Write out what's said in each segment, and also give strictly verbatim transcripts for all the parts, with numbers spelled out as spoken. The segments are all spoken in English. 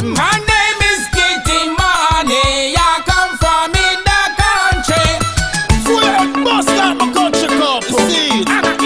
My name is Kitty Money. I come from in the country. Full head bust like my country cup. See,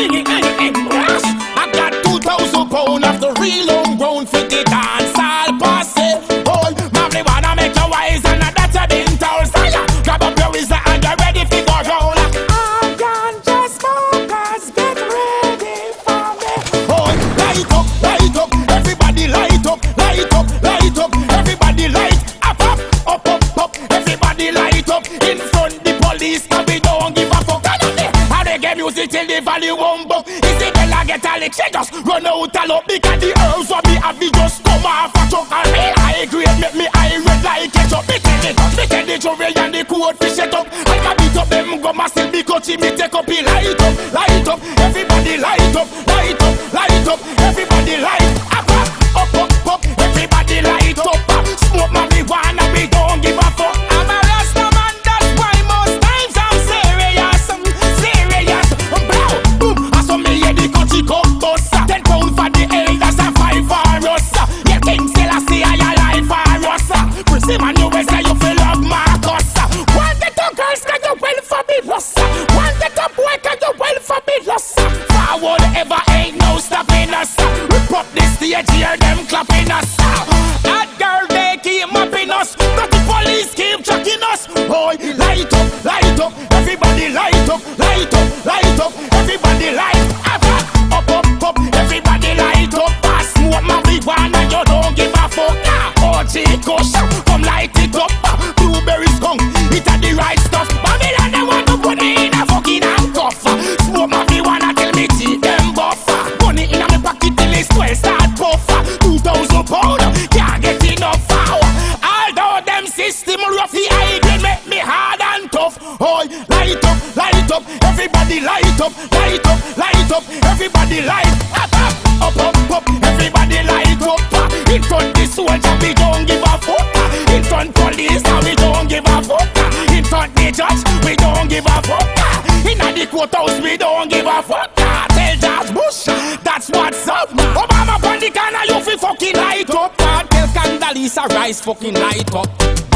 I got two thousand pound of the real homegrown for the dance all passe. Oh, mommy wanna make you wise and that's a been told. So yeah, grab up your wizard and get ready for go roll. I can just focus, get ready for me. oh, light up, light up, everybody light up, light up, light up, everybody light up, up, up, up, up, everybody light up. In front the police, cause we don't give a fuck. I reggae music till the value won't buck. Isabella get a lick, she just run out a lot. Because the herbs what me have, me just come off a truck. And me high grade make me eye red like ketchup. Me tell it up, me tell the jury and the court fish it up. I can beat up them gum and still be coachy. Me take up, he light up, light up, everybody light up, light up, light up, everybody light up, up, up, up, up, everybody light up. Smoke marijuana, we don't give a fuck. I'm a Rasta man, that's why most times I'm serious, serious. Bow, boom, I saw me hear the country come bust. Ten pound for the elders and five for us. You think still I see I alive for us. Pretty man, you will say you feel love Marcus. Want the two girls, can you well for me, Russ? Want the two boy, can you well for me, Russ? Forward ever ain't no stopping us. Rip up the stage, hear them clapping us. That girl, they keep mopping us. But the police keep tracking us. Boy, light up, light up, everybody light up, light up, light up, everybody light up, up, up, up, everybody light up. Pass smoke marijuana, you don't give a fuck. O G Kush, come light it up. Blueberry skunk, it a the right stuff. Babylon, they want to put me in a fucking handcuff. Smoke marijuana till me teeth them buff. Money in a me pocket till it's twelve start puff. Two thousand pound, can't get enough. Although them system rough, the idea make me hard and tough. Oh, light up, light up, everybody light up, light up, light up, everybody light up, up, up, up, everybody light up. In front the soldier, we don't give a fuck. In front police, now we don't give a fuck. In front the judge, we don't give a fuck. In the courthouse, we don't give a fuck. Tell George Bush, that's what's up. Obama on the corner, you fi fucking light up. Tell Condoleezza Rice, fucking light up.